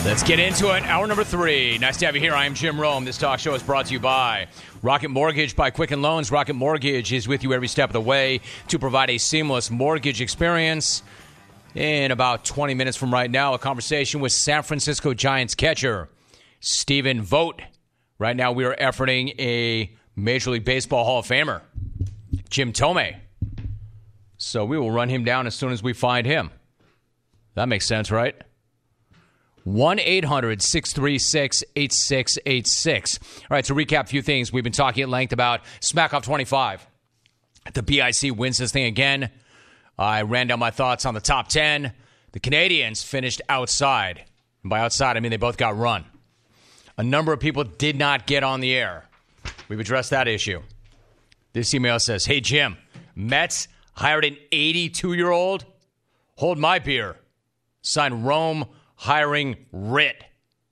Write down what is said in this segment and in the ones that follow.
Let's get into it. Hour number 3. Nice to have you here. I am Jim Rome. This talk show is brought to you by Rocket Mortgage by Quicken Loans. Rocket Mortgage is with you every step of the way to provide a seamless mortgage experience. In about 20 minutes from right now, a conversation with San Francisco Giants catcher Stephen Vogt. Right now, we are efforting a Major League Baseball Hall of Famer, Jim Thome. So we will run him down as soon as we find him. That makes sense, right? 1-800-636-8686. All right, to recap a few things, we've been talking at length about Smack Off 25. The BIC wins this thing again. I ran down my thoughts on the top 10. The Canadians finished outside. And by outside, I mean they both got run. A number of people did not get on the air. We've addressed that issue. This email says, "Hey, Jim, Mets hired an 82-year-old? Hold my beer. Signed Rome hiring Rit."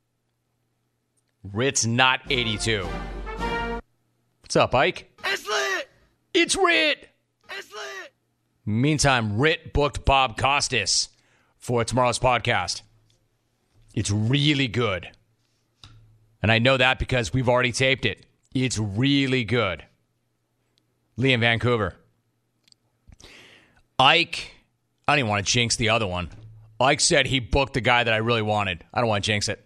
Rit's not 82. What's up, Ike? It's lit! It's Rit! It's lit! Meantime, Rit booked Bob Costas for tomorrow's podcast. It's really good. And I know that because we've already taped it. It's really good. Lee in Vancouver. Ike, I don't even want to jinx the other one. Ike said he booked the guy that I really wanted. I don't want to jinx it.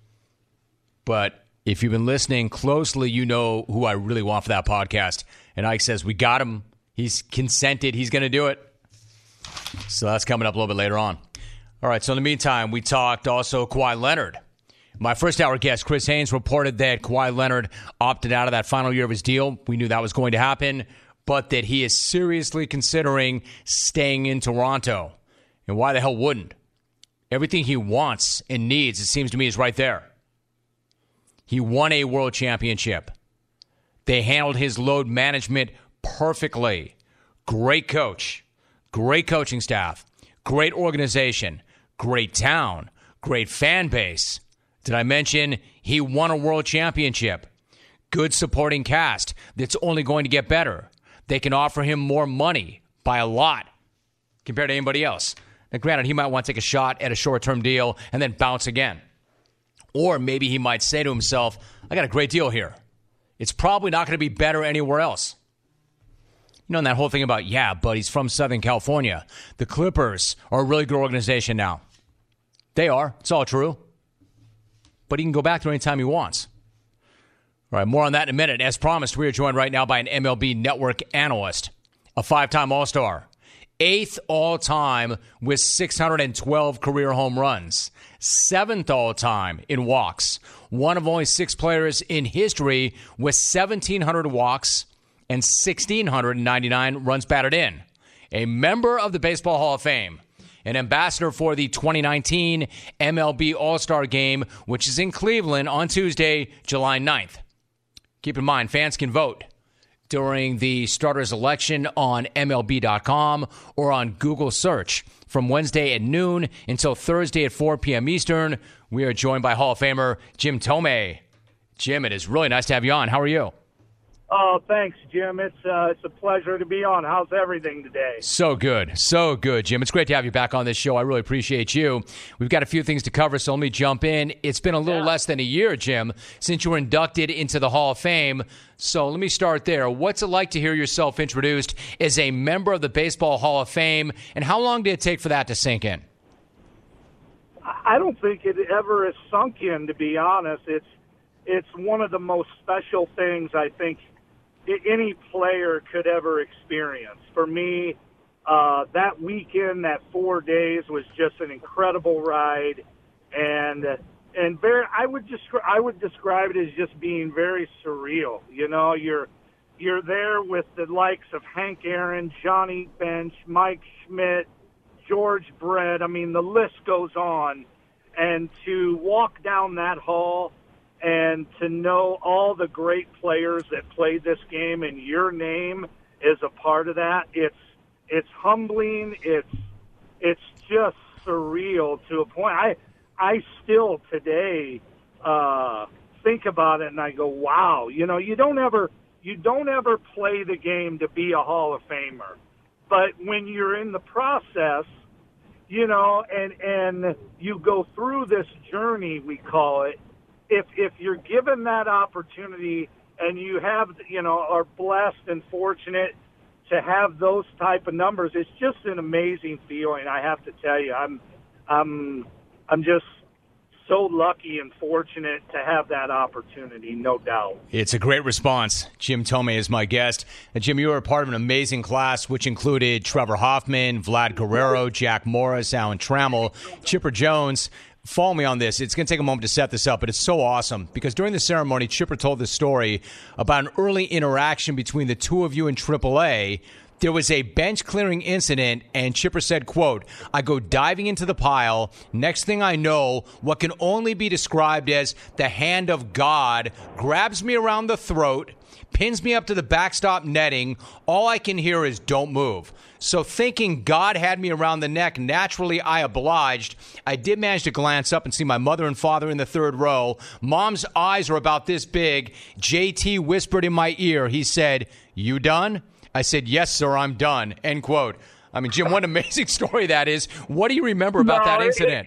But if you've been listening closely, you know who I really want for that podcast. And Ike says, we got him. He's consented. He's going to do it. So that's coming up a little bit later on. All right, so in the meantime, we talked also Kawhi Leonard. My first hour guest, Chris Haynes, reported that Kawhi Leonard opted out of that final year of his deal. We knew that was going to happen, but that he is seriously considering staying in Toronto. And why the hell wouldn't? Everything he wants and needs, it seems to me, is right there. He won a world championship. They handled his load management perfectly. Great coach, great coaching staff, great organization, great town, great fan base. Did I mention he won a world championship? Good supporting cast that's only going to get better. They can offer him more money by a lot compared to anybody else. Now, granted, he might want to take a shot at a short-term deal and then bounce again. Or maybe he might say to himself, I got a great deal here. It's probably not going to be better anywhere else. You know, and that whole thing about, yeah, but he's from Southern California. The Clippers are a really good organization now. They are. It's all true. But he can go back there anytime he wants. All right, more on that in a minute. As promised, we are joined right now by an MLB Network analyst, a 5-time All-Star, 8th all-time with 612 career home runs, 7th all-time in walks, one of only 6 players in history with 1,700 walks and 1,699 runs batted in, a member of the Baseball Hall of Fame, an ambassador for the 2019 MLB All-Star Game, which is in Cleveland on Tuesday, July 9th. Keep in mind, fans can vote during the starters election on MLB.com or on Google search. From Wednesday at noon until Thursday at 4 p.m. Eastern, we are joined by Hall of Famer Jim Thome. Jim, it is really nice to have you on. How are you? Oh, thanks, Jim. It's a pleasure to be on. How's everything today? So good, Jim. It's great to have you back on this show. I really appreciate you. We've got a few things to cover, so let me jump in. It's been a little less than a year, Jim, since you were inducted into the Hall of Fame. So let me start there. What's it like to hear yourself introduced as a member of the Baseball Hall of Fame, and how long did it take for that to sink in? I don't think it ever has sunk in, to be honest. It's one of the most special things I think any player could ever experience. For me, that weekend, that 4 days was just an incredible ride, and very, I would describe it as just being very surreal. You know, you're there with the likes of Hank Aaron, Johnny Bench, Mike Schmidt, George Brett. I mean, the list goes on, and to walk down that hall and to know all the great players that played this game and your name is a part of that, it's humbling. It's just surreal to a point. I still today think about it and I go, wow. You know, you don't ever play the game to be a Hall of Famer, but when you're in the process, you know, and you go through this journey, we call it. If you're given that opportunity and you have, you know, are blessed and fortunate to have those type of numbers, it's just an amazing feeling. I have to tell you, I'm just so lucky and fortunate to have that opportunity, no doubt. It's a great response. Jim Thome is my guest. And Jim, you were a part of an amazing class, which included Trevor Hoffman, Vlad Guerrero, Jack Morris, Alan Trammell, Chipper Jones. Follow me on this. It's going to take a moment to set this up, but it's so awesome because during the ceremony, Chipper told this story about an early interaction between the two of you in AAA. There was a bench-clearing incident, and Chipper said, quote, I go diving into the pile. Next thing I know, what can only be described as the hand of God grabs me around the throat, pins me up to the backstop netting. All I can hear is, don't move. So thinking God had me around the neck, naturally I obliged. I did manage to glance up and see my mother and father in the third row. Mom's eyes were about this big. JT whispered in my ear. He said, you done? I said, yes, sir, I'm done, end quote. I mean, Jim, what an amazing story that is. What do you remember about that incident?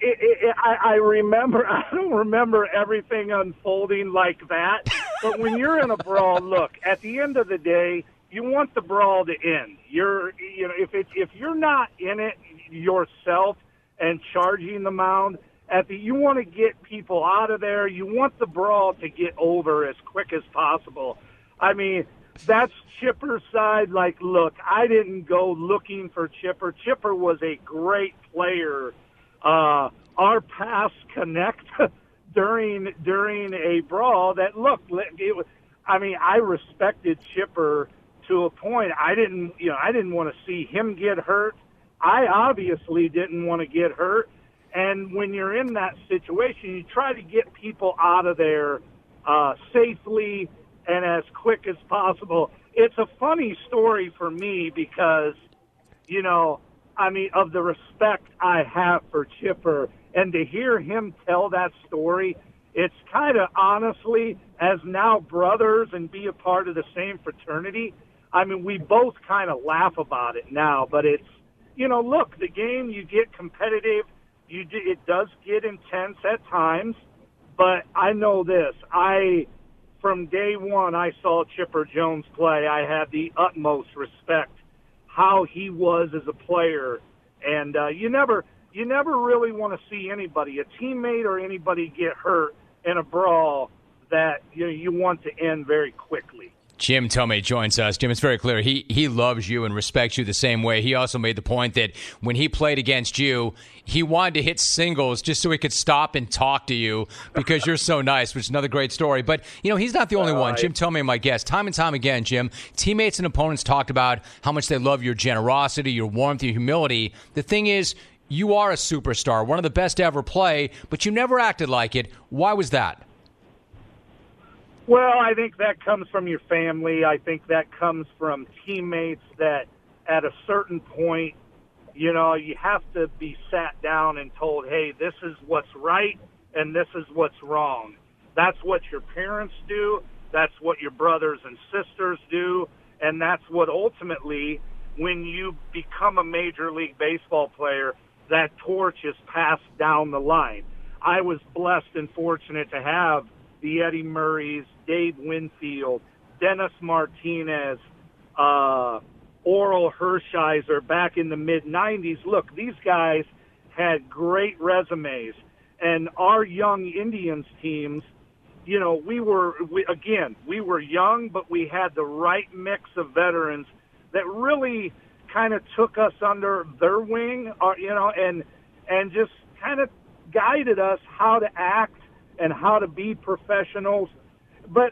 I remember. I don't remember everything unfolding like that. But when you're in a brawl, look, at the end of the day, you want the brawl to end. If you're not in it yourself and charging the mound, you want to get people out of there. You want the brawl to get over as quick as possible. I mean, that's Chipper's side. Like, look, I didn't go looking for Chipper. Chipper was a great player. Our paths connect during a brawl. That look, I respected Chipper to a point. I didn't want to see him get hurt. I obviously didn't want to get hurt. And when you're in that situation, you try to get people out of there safely and as quick as possible. It's a funny story for me because, of the respect I have for Chipper, and to hear him tell that story, it's kind of honestly, as now brothers and be a part of the same fraternity, we both kind of laugh about it now, but it's, look, the game, you get competitive, it does get intense at times, but I know this, from day one, I saw Chipper Jones play. I had the utmost respect how he was as a player, and you never really want to see anybody, a teammate or anybody, get hurt in a brawl that you want to end very quickly. Jim Thome joins us. Jim, it's very clear he loves you and respects you the same way. He also made the point that when he played against you, he wanted to hit singles just so he could stop and talk to you because you're so nice, which is another great story. But, he's not the only one. Jim Thome, my guest. Time and time again, Jim, teammates and opponents talked about how much they love your generosity, your warmth, your humility. The thing is, you are a superstar, one of the best to ever play, but you never acted like it. Why was that? Well, I think that comes from your family. I think that comes from teammates that at a certain point, you have to be sat down and told, hey, this is what's right and this is what's wrong. That's what your parents do. That's what your brothers and sisters do. And that's what ultimately, when you become a Major League Baseball player, that torch is passed down the line. I was blessed and fortunate to have the Eddie Murrays, Dave Winfield, Dennis Martinez, Oral Hershiser back in the mid-'90s. Look, these guys had great resumes. And our young Indians teams, we were young, but we had the right mix of veterans that really kind of took us under their wing, and just kind of guided us how to act and how to be professionals. But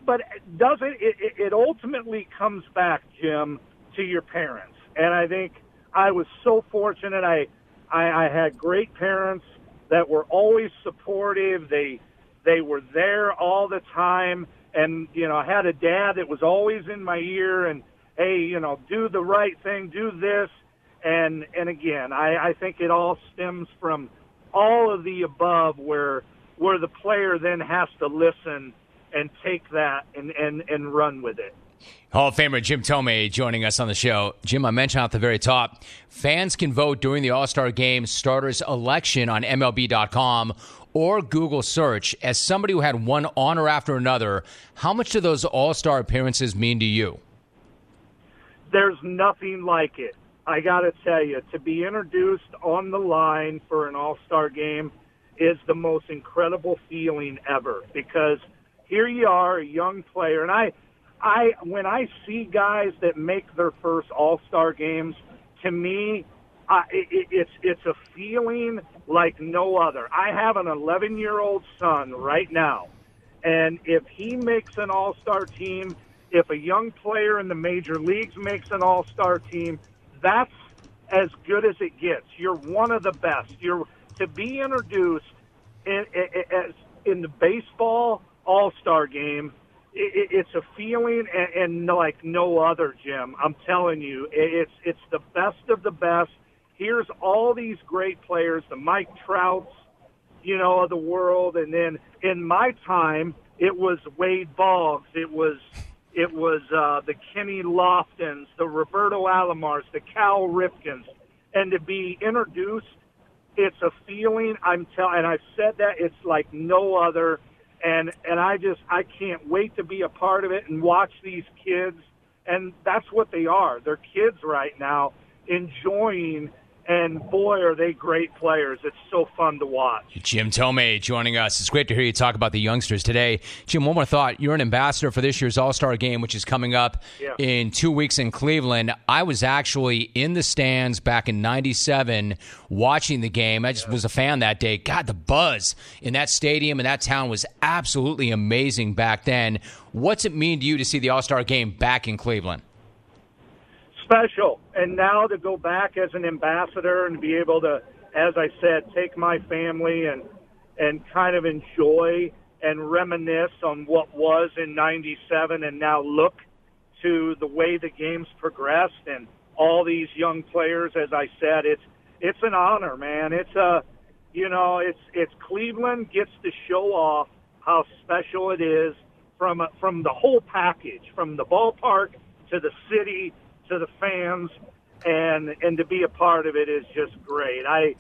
it ultimately comes back, Jim, to your parents. And I think I was so fortunate. I had great parents that were always supportive. They were there all the time. And, I had a dad that was always in my ear and, hey, do the right thing, do this. And again, I think it all stems from all of the above where the player then has to listen and take that and run with it. Hall of Famer Jim Thome joining us on the show. Jim, I mentioned at the very top, fans can vote during the All-Star Game starters election on MLB.com or Google search. As somebody who had one honor after another, how much do those All-Star appearances mean to you? There's nothing like it. I got to tell you, to be introduced on the line for an All-Star Game is the most incredible feeling ever, because here you are, a young player, and I when I see guys that make their first All-Star games, to me, it's a feeling like no other. I have an 11-year-old son right now, and if he makes an All-Star team, if a young player in the major leagues makes an All-Star team, that's as good as it gets. You're one of the best. You're to be introduced in the baseball All-Star game. It's a feeling and like no other, Jim. I'm telling you, it's the best of the best. Here's all these great players, the Mike Trouts, of the world, and then in my time, it was Wade Boggs, it was the Kenny Loftons, the Roberto Alomars, the Cal Ripkens, and to be introduced, it's a feeling. And I've said that it's like no other. And I can't wait to be a part of it and watch these kids. And that's what they are. They're kids right now enjoying, and boy, are they great players. It's so fun to watch. Jim Thome joining us. It's great to hear you talk about the youngsters today. Jim, one more thought. You're an ambassador for this year's All-Star Game, which is coming up in 2 weeks in Cleveland. I was actually in the stands back in 97 watching the game. I just was a fan that day. God, the buzz in that stadium and that town was absolutely amazing back then. What's it mean to you to see the All-Star Game back in Cleveland? Special. And now to go back as an ambassador and be able to, as I said, take my family and kind of enjoy and reminisce on what was in 97 and now look to the way the game's progressed and all these young players. As I said, it's an honor, man. It's Cleveland gets to show off how special it is from the whole package, from the ballpark to the city to the fans, and to be a part of it is just great. I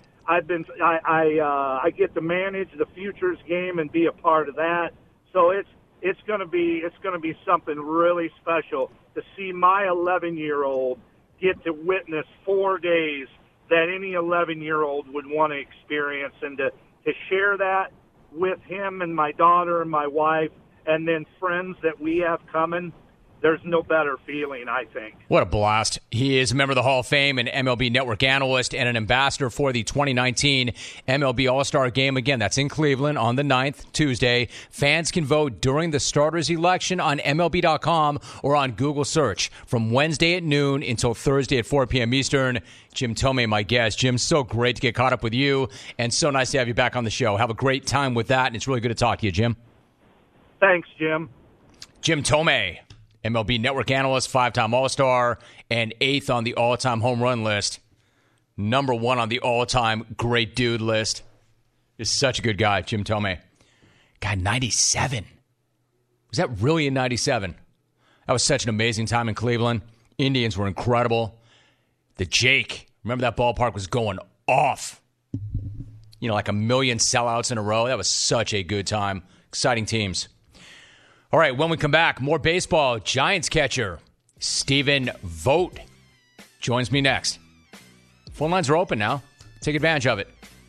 get to manage the Futures game and be a part of that. So it's going to be something really special to see my 11-year-old get to witness 4 days that any 11-year-old would want to experience, and to share that with him and my daughter and my wife and then friends that we have coming. There's no better feeling, I think. What a blast. He is a member of the Hall of Fame, an MLB Network analyst, and an ambassador for the 2019 MLB All-Star Game. Again, that's in Cleveland on the 9th, Tuesday. Fans can vote during the starters election on MLB.com or on Google search from Wednesday at noon until Thursday at 4 p.m. Eastern. Jim Thome, my guest. Jim, so great to get caught up with you, and so nice to have you back on the show. Have a great time with that, and it's really good to talk to you, Jim. Thanks, Jim. Jim Thome, MLB Network analyst, 5-time All-Star, and 8th on the all-time home run list. Number 1 on the all-time great dude list. Is such a good guy, Jim Thome. God, 97. Was that really in 97? That was such an amazing time in Cleveland. Indians were incredible. The Jake, remember that ballpark was going off. Like a million sellouts in a row. That was such a good time. Exciting teams. All right, when we come back, more baseball. Giants catcher Stephen Vogt joins me next. Phone lines are open now. Take advantage of it.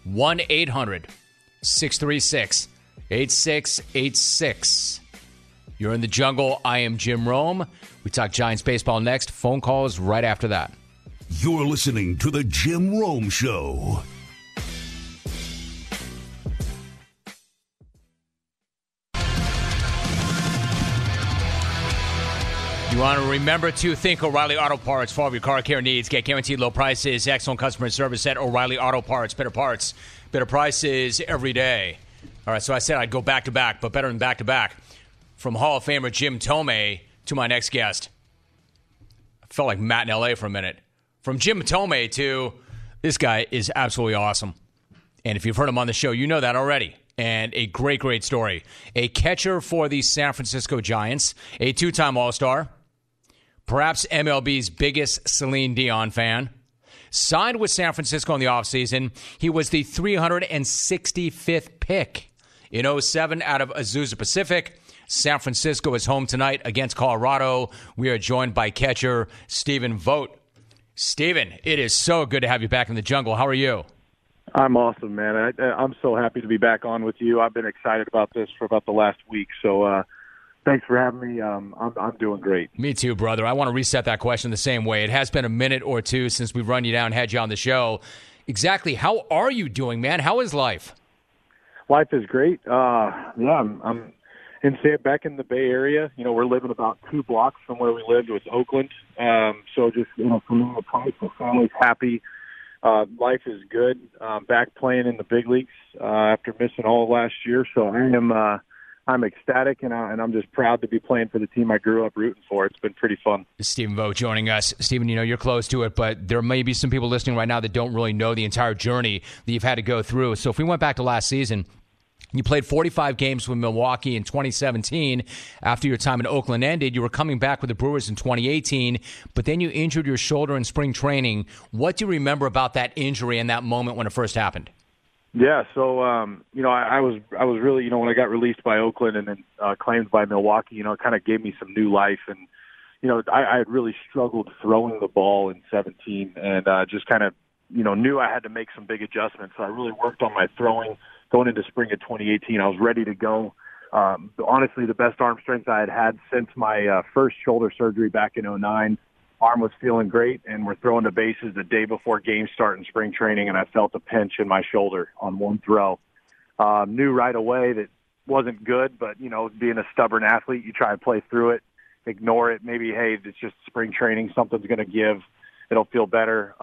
1-800-636-8686. You're in the jungle. I am Jim Rome. We talk Giants baseball next. Phone calls right after that. You're listening to The Jim Rome Show. You want to remember to think O'Reilly Auto Parts for all of your car care needs. Get guaranteed low prices, excellent customer service at O'Reilly Auto Parts. Better parts, better prices every day. All right, so I said I'd go back-to-back, but better than back-to-back. From Hall of Famer Jim Thome to my next guest. I felt like Matt in L.A. for a minute. From Jim Thome to this guy is absolutely awesome. And if you've heard him on the show, you know that already. And a great, great story. A catcher for the San Francisco Giants, a 2-time All-Star, perhaps MLB's biggest Celine Dion fan, signed with San Francisco in the offseason. He was the 365th pick in 2007 out of Azusa Pacific. San Francisco is home tonight against Colorado. We are joined by catcher Stephen Vogt. Stephen, it is so good to have you back in the jungle. How are you? I'm awesome, man. I'm so happy to be back on with you. I've been excited about this for about the last week, so thanks for having me. I'm doing great. Me too, brother. I want to reset that question the same way. It has been a minute or two since we've run you down, had you on the show. Exactly. How are you doing, man? How is life? Life is great. I'm back in the Bay Area. You know, we're living about 2 blocks from where we lived with Oakland. So just, for me, the family's happy. Life is good. Back playing in the big leagues after missing all of last year. So I'm ecstatic, and I'm just proud to be playing for the team I grew up rooting for. It's been pretty fun. Stephen Vogt joining us. Stephen, you're close to it, but there may be some people listening right now that don't really know the entire journey that you've had to go through. So if we went back to last season, you played 45 games with Milwaukee in 2017. After your time in Oakland ended, you were coming back with the Brewers in 2018, but then you injured your shoulder in spring training. What do you remember about that injury and that moment when it first happened? Yeah, so I was really, when I got released by Oakland and then claimed by Milwaukee, it kind of gave me some new life. And I had really struggled throwing the ball in 17, and just kind of knew I had to make some big adjustments. So I really worked on my throwing. Going into spring of 2018, I was ready to go. Honestly, the best arm strength I had had since my first shoulder surgery back in 2009. Arm was feeling great, and we're throwing the bases the day before game start in spring training, and I felt a pinch in my shoulder on one throw. Knew right away that wasn't good, but, being a stubborn athlete, you try and play through it, ignore it. Maybe, hey, it's just spring training. Something's going to give. It'll feel better.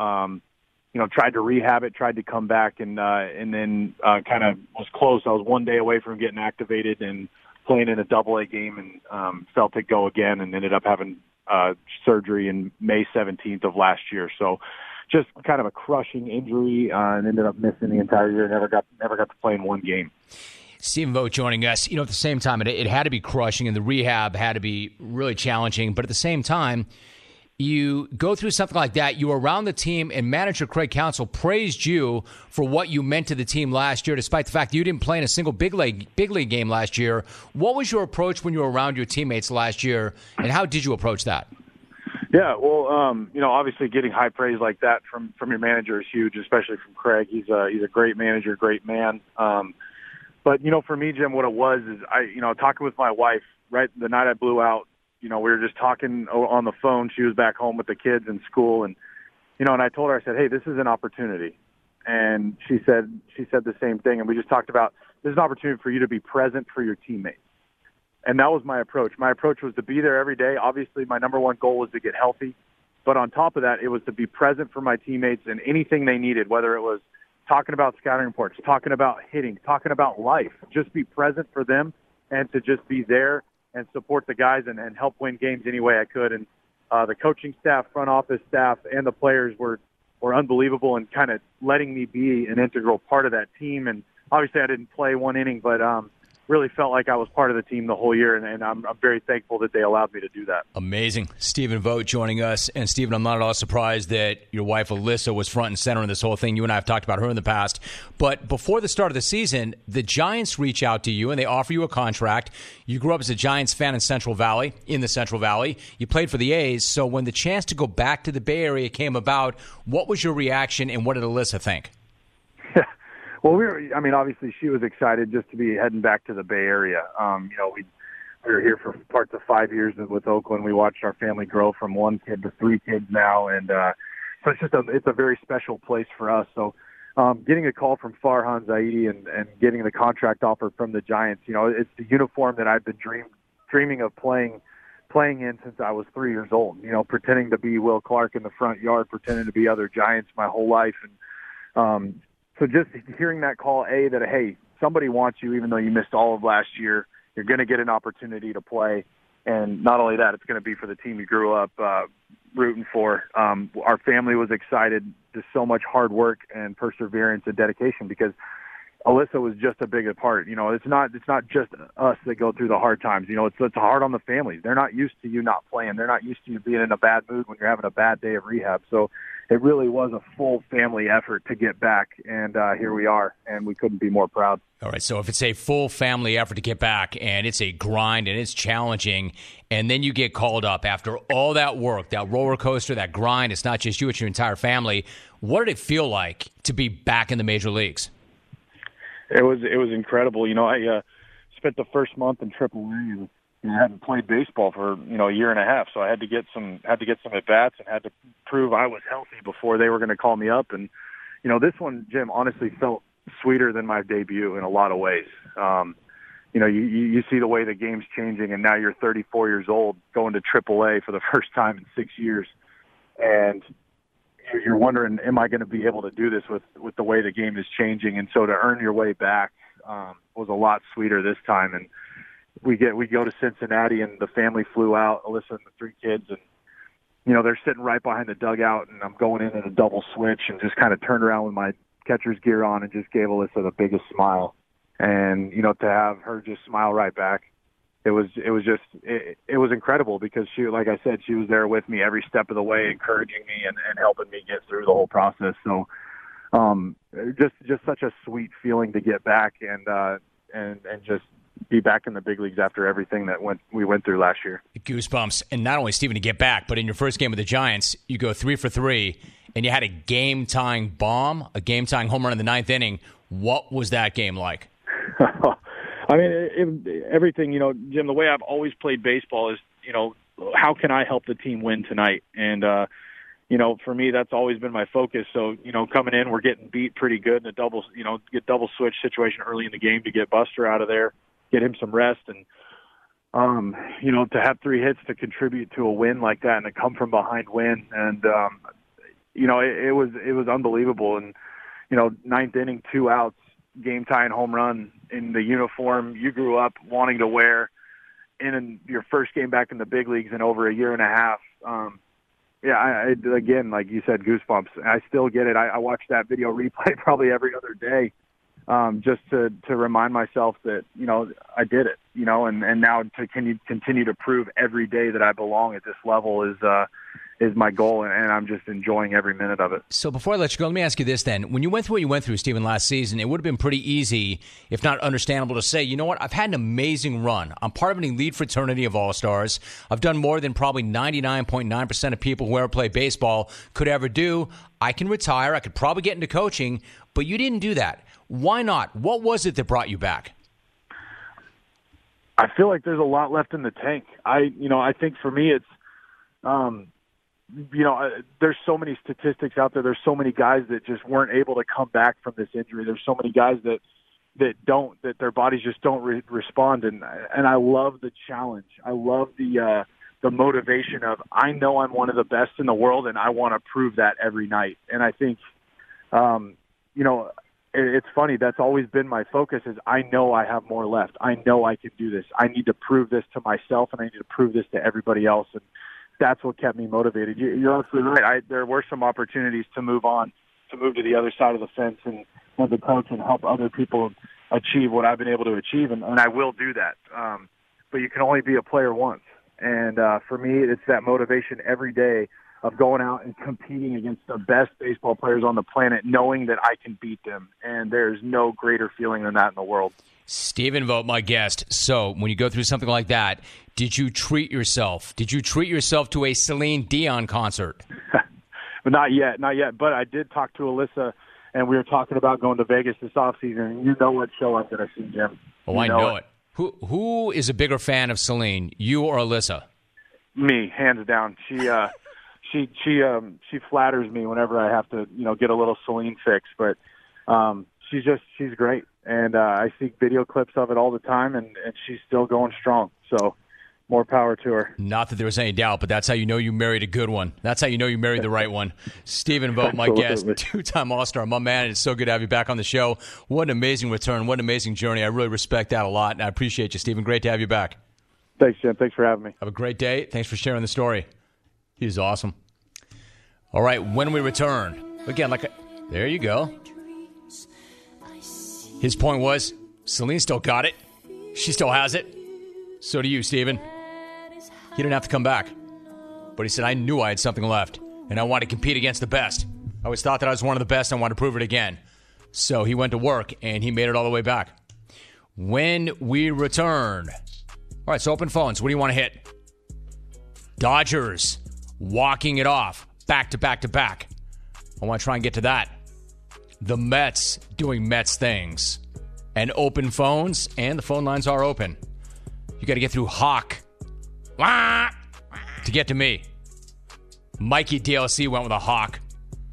Tried to rehab it, tried to come back, and then kind of was close. I was one day away from getting activated and playing in a Double-A game, and felt it go again, and ended up having surgery in May 17th of last year. So just kind of a crushing injury, and ended up missing the entire year. Never got to play in one game. Stephen Vogt joining us. At the same time, it had to be crushing, and the rehab had to be really challenging. But at the same time, you go through something like that, you were around the team, and manager Craig Counsell praised you for what you meant to the team last year, despite the fact that you didn't play in a single big league game last year. What was your approach when you were around your teammates last year, and how did you approach that? Yeah, well, obviously getting high praise like that from your manager is huge, especially from Craig. He's a great manager, great man. But for me, Jim, what it was is talking with my wife right the night I blew out. We were just talking on the phone. She was back home with the kids in school, and and I told her, I said, hey, this is an opportunity. And she said the same thing, and we just talked about this is an opportunity for you to be present for your teammates. And that was my approach. My approach was to be there every day. Obviously, my number one goal was to get healthy. But on top of that, it was to be present for my teammates and anything they needed, whether it was talking about scouting reports, talking about hitting, talking about life. Just be present for them and to just be there and support the guys and help win games any way I could. And the coaching staff, front office staff, and the players were unbelievable and kind of letting me be an integral part of that team. And obviously I didn't play one inning, but really felt like I was part of the team the whole year, and I'm very thankful that they allowed me to do that. Amazing. Stephen Vogt joining us. And, Stephen, I'm not at all surprised that your wife, Alyssa, was front and center in this whole thing. You and I have talked about her in the past. But before the start of the season, the Giants reach out to you, and they offer you a contract. You grew up as a Giants fan in the Central Valley. You played for the A's. So when the chance to go back to the Bay Area came about, what was your reaction, and what did Alyssa think? Well, obviously she was excited just to be heading back to the Bay Area. We were here for parts of 5 years with Oakland. We watched our family grow from 1 kid to 3 kids now. And so it's a very special place for us. So getting a call from Farhan Zaidi and getting the contract offer from the Giants, it's the uniform that I've been dreaming of playing in since I was 3 years old, pretending to be Will Clark in the front yard, pretending to be other Giants my whole life. And, so just hearing that call, that, hey, somebody wants you even though you missed all of last year, you're going to get an opportunity to play. And not only that, it's going to be for the team you grew up rooting for. Our family was excited. Just so much hard work and perseverance and dedication because, Alyssa was just a bigger part. It's not just us that go through the hard times. It's hard on the families. They're not used to you not playing. They're not used to you being in a bad mood when you're having a bad day of rehab. So it really was a full family effort to get back, and here we are, and we couldn't be more proud. All right, so if it's a full family effort to get back, and it's a grind, and it's challenging, and then you get called up after all that work, that roller coaster, that grind, it's not just you, it's your entire family. What did it feel like to be back in the major leagues? It was incredible. I spent the first month in AAA. I hadn't played baseball for a year and a half, so I had to get some at bats and had to prove I was healthy before they were going to call me up. And this one, Jim, honestly felt sweeter than my debut in a lot of ways. You see the way the game's changing, and now you're 34 years old going to AAA for the first time in 6 years, and you're wondering, am I going to be able to do this with the way the game is changing? And so to earn your way back was a lot sweeter this time. And we go to Cincinnati, and the family flew out, Alyssa and the 3 kids, and they're sitting right behind the dugout, and I'm going in a double switch and just kind of turned around with my catcher's gear on and just gave Alyssa the biggest smile. And to have her just smile right back, it was incredible, because she, like I said, she was there with me every step of the way, encouraging me and helping me get through the whole process. So just such a sweet feeling to get back and just be back in the big leagues after everything that we went through last year. Goosebumps. And not only, Stephen, to get back, but in your first game with the Giants, you go 3 for 3, and you had a game-tying bomb, a game-tying home run in the 9th inning. What was that game like? I mean, everything, Jim, the way I've always played baseball is, how can I help the team win tonight? And, for me, that's always been my focus. So, coming in, we're getting beat pretty good in a double switch situation early in the game to get Buster out of there, get him some rest. And, to have 3 hits to contribute to a win like that and a come from behind win. And, it was unbelievable. And, 9th inning, 2 outs, game tying home run in the uniform you grew up wanting to wear in your first game back in the big leagues in over a year and a half. Again, like you said, goosebumps. I still get it. I watch that video replay probably every other day, just to remind myself that, I did it, and now to continue to prove every day that I belong at this level is my goal, and I'm just enjoying every minute of it. So before I let you go, let me ask you this then. When you went through what you went through, Stephen, last season, it would have been pretty easy, if not understandable, to say, you know what, I've had an amazing run. I'm part of an elite fraternity of all-stars. I've done more than probably 99.9% of people who ever play baseball could ever do. I can retire. I could probably get into coaching, but you didn't do that. Why not? What was it that brought you back? I feel like there's a lot left in the tank. I think for me it's, there's so many statistics out there. There's so many guys that just weren't able to come back from this injury. There's so many guys that their bodies just don't respond. And I love the challenge. I love the motivation of, I know I'm one of the best in the world, and I want to prove that every night. And I think, it's funny. That's always been my focus, is I know I have more left. I know I can do this. I need to prove this to myself, and I need to prove this to everybody else. And that's what kept me motivated. You're absolutely right. There were some opportunities to move to the other side of the fence and as a coach and help other people achieve what I've been able to achieve, and I will do that. But you can only be a player once. And for me, it's that motivation every day of going out and competing against the best baseball players on the planet, knowing that I can beat them. And there's no greater feeling than that in the world. Stephen Vogt, my guest. So when you go through something like that, did you treat yourself? Did you treat yourself to a Celine Dion concert? Not yet. But I did talk to Alyssa, and we were talking about going to Vegas this offseason. And you know what show I'm going to see, Jim. Oh, I know it. Who is a bigger fan of Celine, you or Alyssa? Me, hands down. She flatters me whenever I have to, get a little Celine fix. But she's great, and I see video clips of it all the time, and she's still going strong. So more power to her. Not that there was any doubt, but that's how you know you married a good one. That's how you know you married the right one. Stephen Vogt, my guest, 2-time All-Star, my man. It's so good to have you back on the show. What an amazing return. What an amazing journey. I really respect that a lot, and I appreciate you, Stephen. Great to have you back. Thanks, Jim. Thanks for having me. Have a great day. Thanks for sharing the story. He's awesome. All right, when we return, again, there you go. His point was, Celine still got it. She still has it. So do you, Steven. He didn't have to come back. But he said, I knew I had something left, and I wanted to compete against the best. I always thought that I was one of the best, and I wanted to prove it again. So he went to work, and he made it all the way back. When we return... All right, so open phones. What do you want to hit? Dodgers walking it off back to back to back. I want to try and get to that. The Mets doing Mets things. And open phones, and the phone lines are open. You got to get through Hawk to get to me. Mikey DLC went with a Hawk.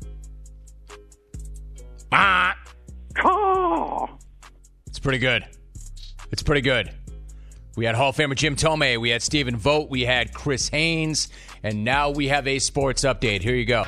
It's pretty good. It's pretty good. We had Hall of Famer Jim Thome. We had Stephen Vogt. We had Chris Haynes. And now we have a sports update. Here you go.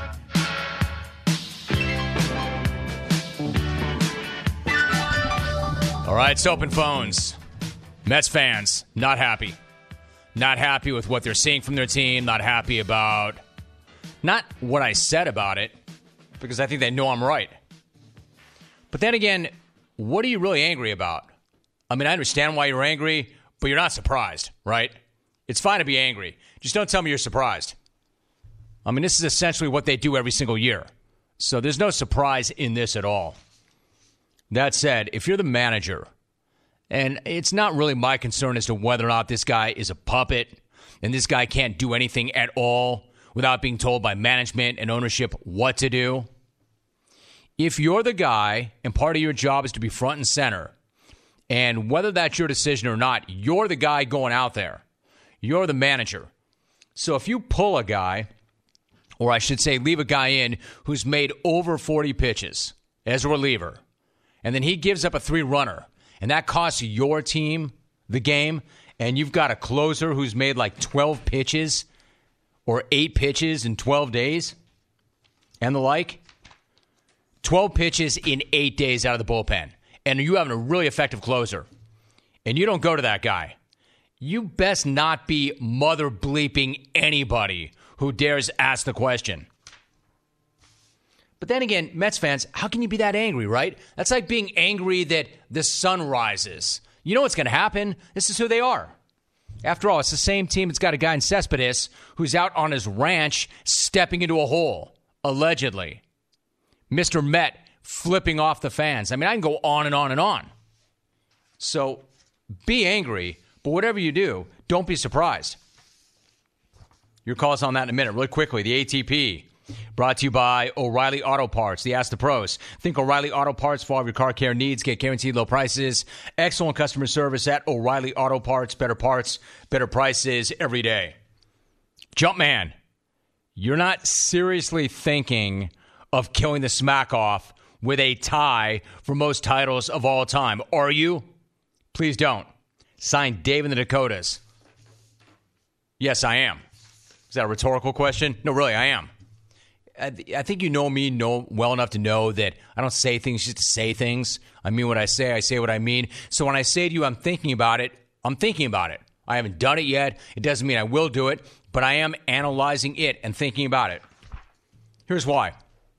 All right, it's open phones. Mets fans, not happy. Not happy with what they're seeing from their team. Not happy about, not what I said about it, because I think they know I'm right. But then again, what are you really angry about? I mean, I understand why you're angry, but you're not surprised, right? It's fine to be angry. Just don't tell me you're surprised. I mean, this is essentially what they do every single year. So there's no surprise in this at all. That said, if you're the manager, and it's not really my concern as to whether or not this guy is a puppet and this guy can't do anything at all without being told by management and ownership what to do. If you're the guy and part of your job is to be front and center, and whether that's your decision or not, you're the guy going out there. You're the manager. So if you pull a guy, or I should say leave a guy in who's made over 40 pitches as a reliever, and then he gives up a 3-runner, and that costs your team the game, and you've got a closer who's made like 12 pitches or 8 pitches in 12 days and the like, 12 pitches in 8 days out of the bullpen, and you have a really effective closer, and you don't go to that guy, you best not be mother bleeping anybody who dares ask the question. But then again, Mets fans, how can you be that angry, right? That's like being angry that the sun rises. You know what's going to happen. This is who they are. After all, it's the same team that's got a guy in Cespedes who's out on his ranch stepping into a hole, allegedly. Mr. Met flipping off the fans. I mean, I can go on and on and on. So be angry, but whatever you do, don't be surprised. Your calls on that in a minute. Really quickly, the ATP. Brought to you by O'Reilly Auto Parts, the Ask the Pros. Think O'Reilly Auto Parts for all of your car care needs. Get guaranteed low prices. Excellent customer service at O'Reilly Auto Parts. Better parts, better prices every day. Jumpman, you're not seriously thinking of killing the smack off with a tie for most titles of all time, are you? Please don't. Signed, Dave in the Dakotas. Yes, I am. Is that a rhetorical question? No, really, I am. I think you know me well enough to know that I don't say things just to say things. I mean what I say what I mean. So when I say to you I'm thinking about it, I'm thinking about it. I haven't done it yet. It doesn't mean I will do it, but I am analyzing it and thinking about it. Here's why.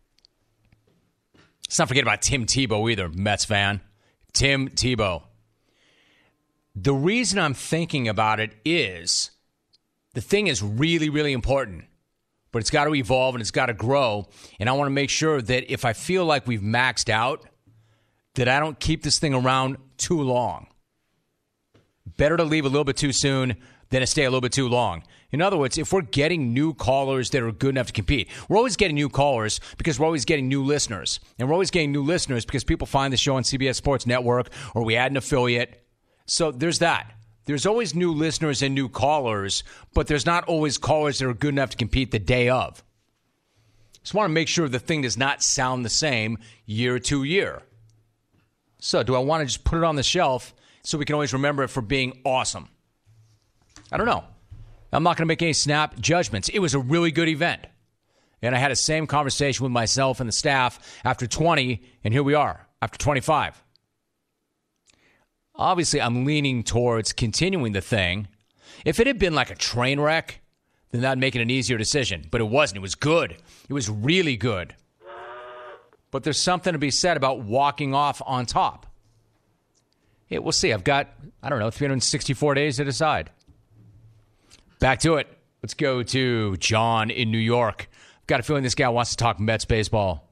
Let's not forget about Tim Tebow either, Mets fan. Tim Tebow. The reason I'm thinking about it is the thing is really, really important. But it's got to evolve and it's got to grow. And I want to make sure that if I feel like we've maxed out, that I don't keep this thing around too long. Better to leave a little bit too soon than to stay a little bit too long. In other words, if we're getting new callers that are good enough to compete, we're always getting new callers because we're always getting new listeners. And we're always getting new listeners because people find the show on CBS Sports Network or we add an affiliate. So there's that. There's always new listeners and new callers, but there's not always callers that are good enough to compete the day of. Just want to make sure the thing does not sound the same year to year. So do I want to just put it on the shelf so we can always remember it for being awesome? I don't know. I'm not going to make any snap judgments. It was a really good event. And I had the same conversation with myself and the staff after 20, and here we are, after 25. Obviously, I'm leaning towards continuing the thing. If it had been like a train wreck, then that would make it an easier decision. But it wasn't. It was good. It was really good. But there's something to be said about walking off on top. we'll see. I've got, 364 days to decide. Back to it. Let's go to John in New York. I've got a feeling this guy wants to talk Mets baseball.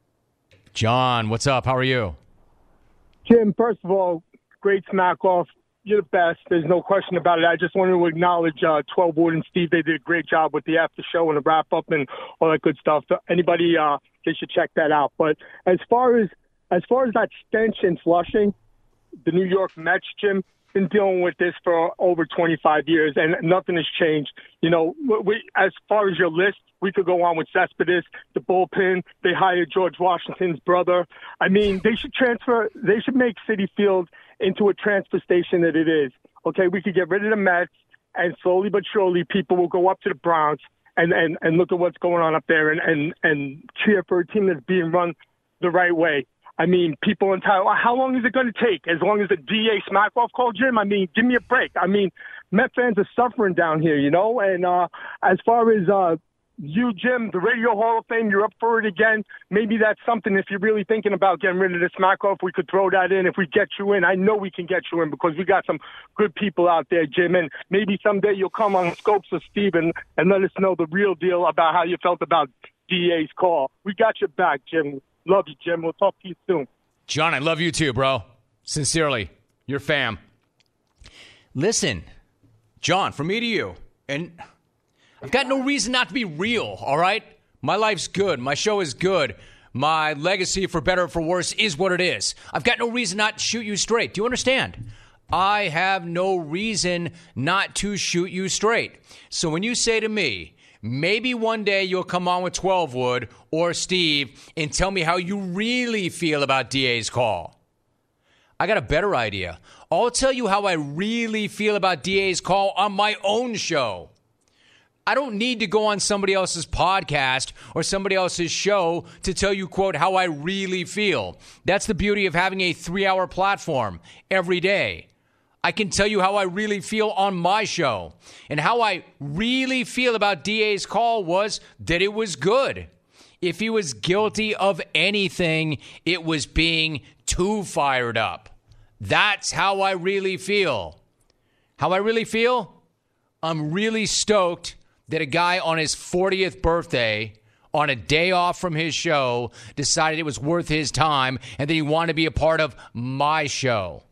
John, what's up? How are you? Jim, first of all, great smack off. You're the best. There's no question about it. I just wanted to acknowledge 12 Wood and Steve. They did a great job with the after show and the wrap up and all that good stuff. Anybody, they should check that out. But as far as that stench in Flushing, the New York Mets, Jim, been dealing with this for over 25 years, and nothing has changed. As far as your list, we could go on with Cespedes, the bullpen. They hired George Washington's brother. I mean, they should make Citi Field into a transfer station that it is. Okay, we could get rid of the Mets, and slowly but surely people will go up to the Bronx and look at what's going on up there and cheer for a team that's being run the right way. I mean, people entitled, how long is it going to take? As long as the DA smack-off call, Jim? I mean, give me a break. I mean, Met fans are suffering down here, And as far as you, Jim, the Radio Hall of Fame, you're up for it again. Maybe that's something, if you're really thinking about getting rid of the smack-off, we could throw that in if we get you in. I know we can get you in because we got some good people out there, Jim. And maybe someday you'll come on Scopes with Steve and let us know the real deal about how you felt about DA's call. We got your back, Jim. Love you, Jim. We'll talk to you soon. John, I love you too, bro. Sincerely, your fam. Listen, John, from me to you, and I've got no reason not to be real, all right? My life's good. My show is good. My legacy, for better or for worse, is what it is. I've got no reason not to shoot you straight. Do you understand? I have no reason not to shoot you straight. So when you say to me, maybe one day you'll come on with 12 Wood or Steve and tell me how you really feel about DA's call, I got a better idea. I'll tell you how I really feel about DA's call on my own show. I don't need to go on somebody else's podcast or somebody else's show to tell you, quote, how I really feel. That's the beauty of having a 3-hour platform every day. I can tell you how I really feel on my show. And how I really feel about DA's call was that it was good. If he was guilty of anything, it was being too fired up. That's how I really feel. How I really feel? I'm really stoked that a guy on his 40th birthday, on a day off from his show, decided it was worth his time and that he wanted to be a part of my show.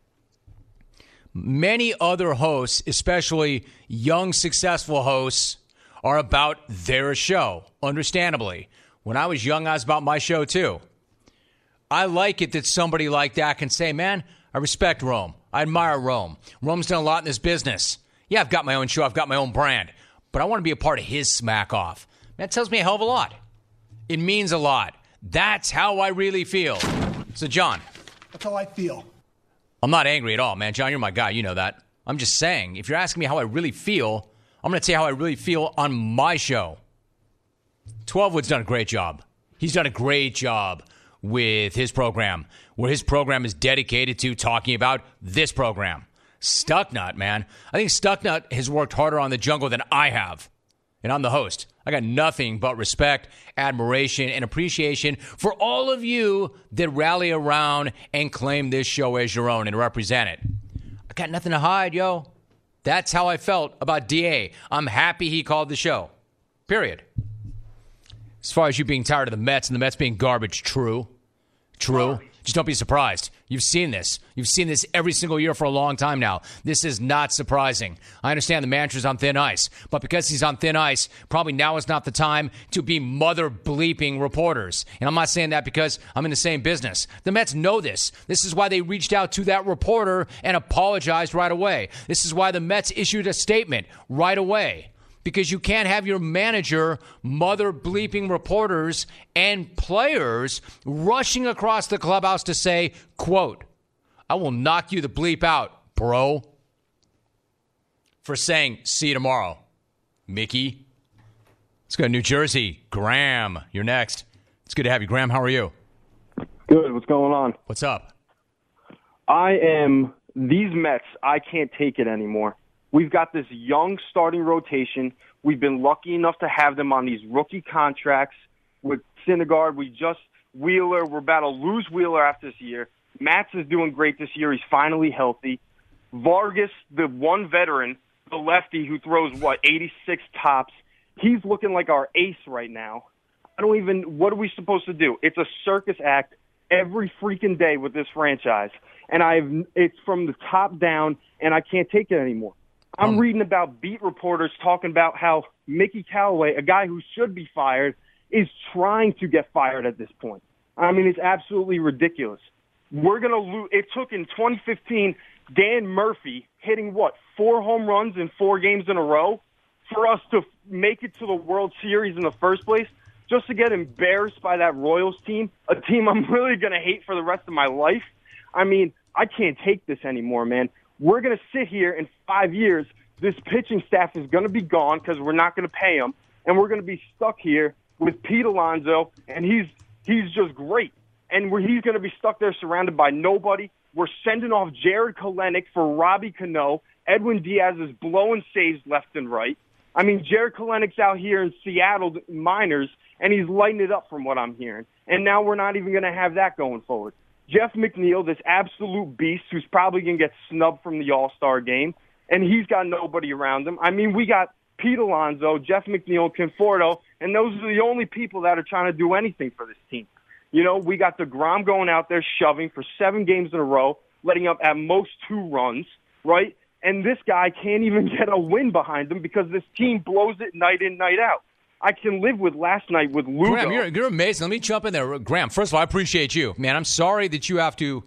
Many other hosts, especially young, successful hosts, are about their show, understandably. When I was young, I was about my show, too. I like it that somebody like that can say, man, I respect Rome. I admire Rome. Rome's done a lot in this business. Yeah, I've got my own show. I've got my own brand. But I want to be a part of his smack-off. That tells me a hell of a lot. It means a lot. That's how I really feel. So, John. That's how I feel. I'm not angry at all, man. John, you're my guy. You know that. I'm just saying, if you're asking me how I really feel, I'm going to tell you how I really feel on my show. 12 Wood's done a great job. He's done a great job with his program, where his program is dedicated to talking about this program. Stucknut, man. I think Stucknut has worked harder on the jungle than I have. And I'm the host. I got nothing but respect, admiration, and appreciation for all of you that rally around and claim this show as your own and represent it. I got nothing to hide, yo. That's how I felt about DA. I'm happy he called the show. Period. As far as you being tired of the Mets and the Mets being garbage, true. Just don't be surprised. You've seen this. You've seen this every single year for a long time now. This is not surprising. I understand the manager's on thin ice, but because he's on thin ice, probably now is not the time to be mother bleeping reporters. And I'm not saying that because I'm in the same business. The Mets know this. This is why they reached out to that reporter and apologized right away. This is why the Mets issued a statement right away. Because you can't have your manager, mother bleeping reporters, and players rushing across the clubhouse to say, quote, I will knock you the bleep out, bro, for saying, see you tomorrow, Mickey. Let's go to New Jersey. Graham, you're next. It's good to have you. Graham, how are you? Good. What's going on? What's up? These Mets, I can't take it anymore. We've got this young starting rotation. We've been lucky enough to have them on these rookie contracts with Syndergaard. Wheeler. We're about to lose Wheeler after this year. Matz is doing great this year. He's finally healthy. Vargas, the one veteran, the lefty who throws, 86 tops, he's looking like our ace right now. What are we supposed to do? It's a circus act every freaking day with this franchise. And it's from the top down, and I can't take it anymore. I'm reading about beat reporters talking about how Mickey Callaway, a guy who should be fired, is trying to get fired at this point. I mean, it's absolutely ridiculous. We're going to lose. It took in 2015 Dan Murphy hitting, 4 home runs in 4 games in a row for us to make it to the World Series in the first place, just to get embarrassed by that Royals team, a team I'm really going to hate for the rest of my life. I mean, I can't take this anymore, man. We're going to sit here in 5 years. This pitching staff is going to be gone because we're not going to pay them, and we're going to be stuck here with Pete Alonso, and he's just great. And he's going to be stuck there surrounded by nobody. We're sending off Jared Kelenic for Robbie Cano. Edwin Diaz is blowing saves left and right. I mean, Jared Kelenic's out here in Seattle minors, and he's lighting it up from what I'm hearing. And now we're not even going to have that going forward. Jeff McNeil, this absolute beast who's probably going to get snubbed from the All-Star game, and he's got nobody around him. I mean, we got Pete Alonso, Jeff McNeil, Conforto, and those are the only people that are trying to do anything for this team. You know, we got DeGrom going out there shoving for 7 games in a row, letting up at most 2 runs, right? And this guy can't even get a win behind him because this team blows it night in, night out. I can live with last night with Lugo. Graham, you're amazing. Let me jump in there. Graham, first of all, I appreciate you. Man, I'm sorry that you have to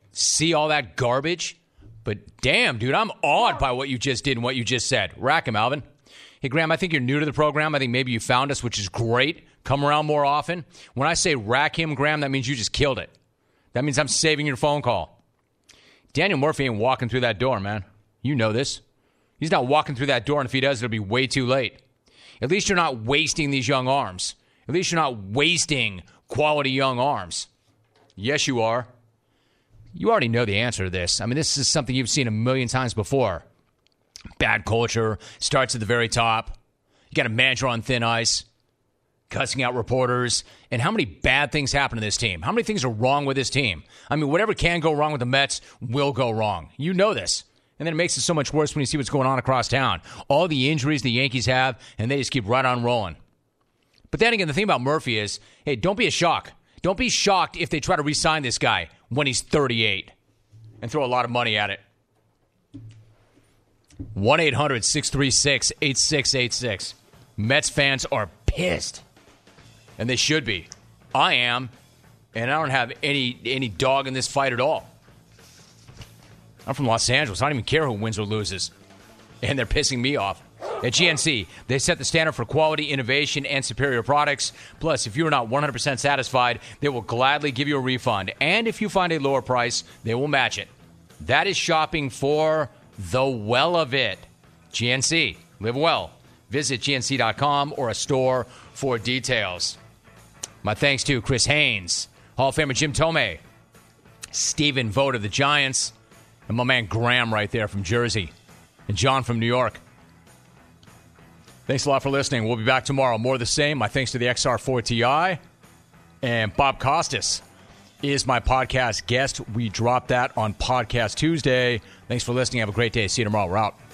see all that garbage, but damn, dude, I'm awed by what you just did and what you just said. Rack him, Alvin. Hey, Graham, I think you're new to the program. I think maybe you found us, which is great. Come around more often. When I say rack him, Graham, that means you just killed it. That means I'm saving your phone call. Daniel Murphy ain't walking through that door, man. You know this. He's not walking through that door, and if he does, it'll be way too late. At least you're not wasting these young arms. At least you're not wasting quality young arms. Yes, you are. You already know the answer to this. I mean, this is something you've seen a million times before. Bad culture starts at the very top. You got a manager on thin ice, cussing out reporters. And how many bad things happen to this team? How many things are wrong with this team? I mean, whatever can go wrong with the Mets will go wrong. You know this. And then it makes it so much worse when you see what's going on across town. All the injuries the Yankees have, and they just keep right on rolling. But then again, the thing about Murphy is, hey, don't be a shock. Don't be shocked if they try to re-sign this guy when he's 38 and throw a lot of money at it. 1-800-636-8686. Mets fans are pissed. And they should be. I am. And I don't have any dog in this fight at all. I'm from Los Angeles. I don't even care who wins or loses. And they're pissing me off. At GNC, they set the standard for quality, innovation, and superior products. Plus, if you're not 100% satisfied, they will gladly give you a refund. And if you find a lower price, they will match it. That is shopping for the well of it. GNC. Live well. Visit GNC.com or a store for details. My thanks to Chris Haynes, Hall of Famer Jim Thome, Stephen Vogt of the Giants, and my man Graham right there from Jersey, and John from New York. Thanks a lot for listening. We'll be back tomorrow. More of the same. My thanks to the XR4 Ti. And Bob Costas is my podcast guest. We drop that on Podcast Tuesday. Thanks for listening. Have a great day. See you tomorrow. We're out.